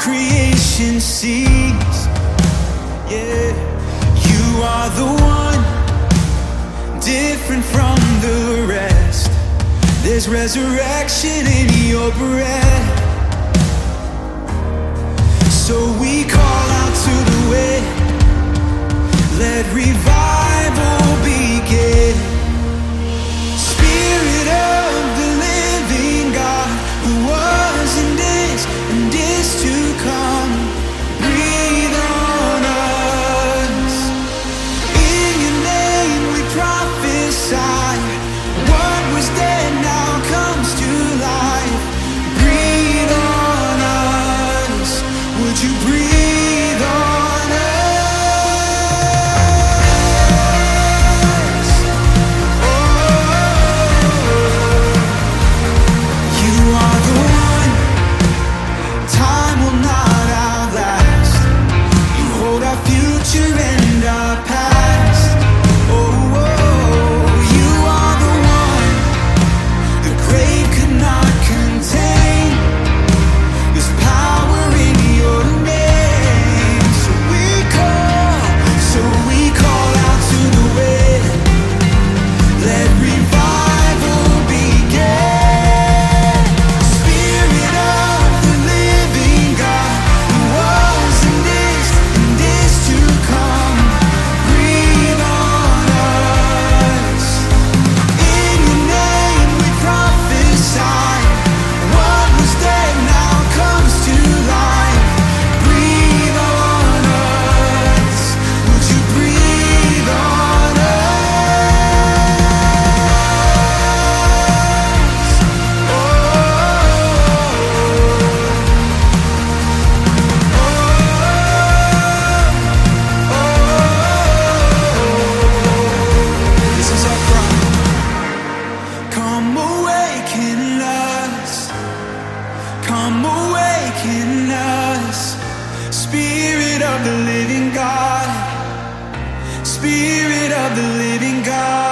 creation sees. Yeah, you are the one, different from the rest. There's resurrection in your breath. So we call out to the wind, let revival begin. Spirit of the living God, who was and is to come, breathe on us. In your name we prophesy, what was dead now comes to life. Breathe on us, would you breathe on us? You are the one, time will not outlast. You hold our future and our past. You are the one the grave could not contain. There's power in your name. So we call out to the wind, let revival begin. Spirit of the living God, who was and is to come, breathe on us. In your name we prophesy, what was dead now comes to life. Breathe on us, would you breathe on us? This is our cry. Come awaken us, come awaken us. Spirit of the living God, Spirit of the living God.